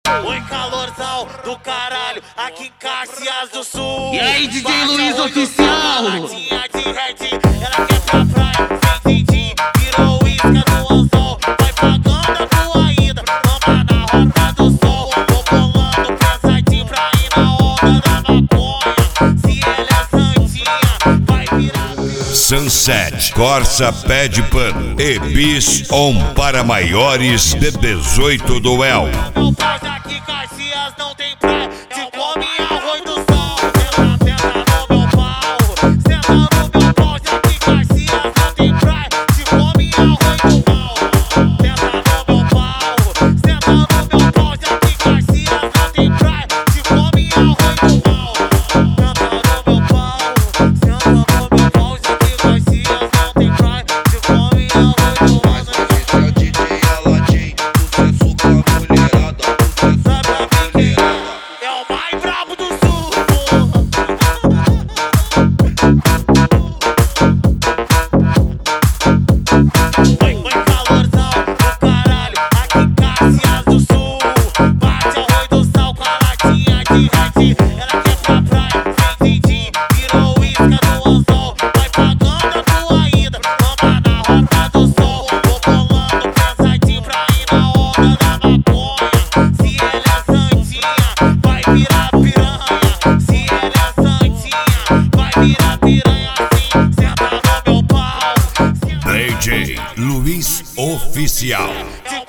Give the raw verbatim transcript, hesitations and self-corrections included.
Oi, calorzão do caralho, aqui em Caxias do Sul. E aí, D J Luiz Oficial? Latinha de red, ela quer pra praia, sem din-din, virou isca do anzol. Vai pagando a tua ida, lamba na rota do sol. Tô bolando pensadinho pra ir na onda da maconha. Se ela é santinha, vai virar. Sunset, Corsa Pé de Pano e Bis On para maiores de dezoito do El. Meu pau aqui em Caxias não tem praia, te come arroz do sol. Senta, senta no meu pau, senta no meu pau. Aqui em Caxias não tem praia, te come arroz do pau. Senta no meu pau, senta no meu pau. Aqui em Caxias não tem praia, te come arroz do pau. Senta no meu pau, senta no meu pau. Aqui em Caxias não tem praia, te come arroz do pau. Esse é o D J Aladim, sucesso com a mulherada, sucesso com a mulherada. É o mais brabo do sul. Oi, oi, calorzão do caralho, aqui em Caxias do Sul. Bate arroz do sal com a latinha de red. Ela quer pra praia, sem din-din, virou isca do anzol. Vai pagando a tua ida, lamba na rota do sol. Tô bolando pensadinho pra ir na onda da maconha. Se ela é santinha, vai virar piranha. Se ela é santinha, vai virar piranha assim. Senta no meu pau, D J Luiz Oficial. te